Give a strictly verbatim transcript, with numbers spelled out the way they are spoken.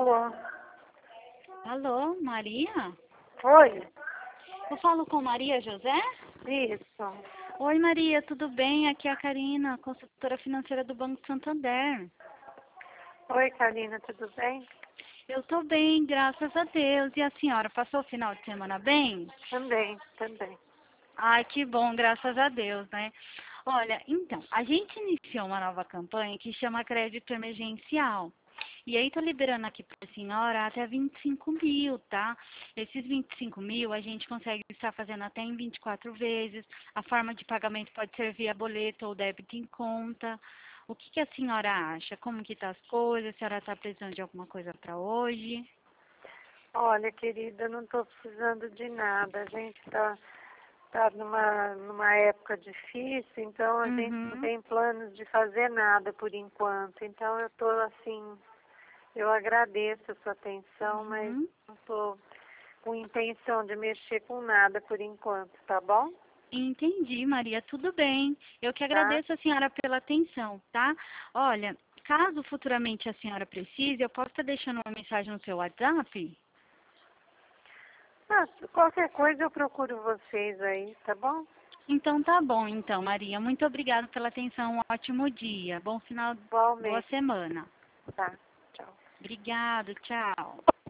Alô? Alô, Maria? Oi? Eu falo com Maria José? Isso. Oi, Maria, tudo bem? Aqui é a Karina, consultora financeira do Banco Santander. Oi, Karina, tudo bem? Eu tô bem, graças a Deus. E a senhora, passou o final de semana bem? Também, também. Ai, que bom, graças a Deus, né? Olha, então, a gente iniciou uma nova campanha que chama Crédito Emergencial. E aí, tô liberando aqui para a senhora até vinte e cinco mil, tá? Esses vinte e cinco mil a gente consegue estar fazendo até em vinte e quatro vezes. A forma de pagamento pode ser via boleto ou débito em conta. O que, que a senhora acha? Como que tá as coisas? A senhora está precisando de alguma coisa para hoje? Olha, querida, não estou precisando de nada. A gente está tá numa, numa época difícil, então a gente não Uhum. tem planos de fazer nada por enquanto. Então eu estou assim, eu agradeço a sua atenção, mas Uhum. não estou com intenção de mexer com nada por enquanto, tá bom? Entendi, Maria, tudo bem. Eu que Tá? agradeço a senhora pela atenção, tá? Olha, caso futuramente a senhora precise, eu posso estar deixando uma mensagem no seu WhatsApp? Ah, qualquer coisa eu procuro vocês aí, tá bom? Então tá bom, então, Maria. Muito obrigada pela atenção. Um ótimo dia. Bom final, boa Igualmente, semana. tá? Tchau. Obrigado, tchau.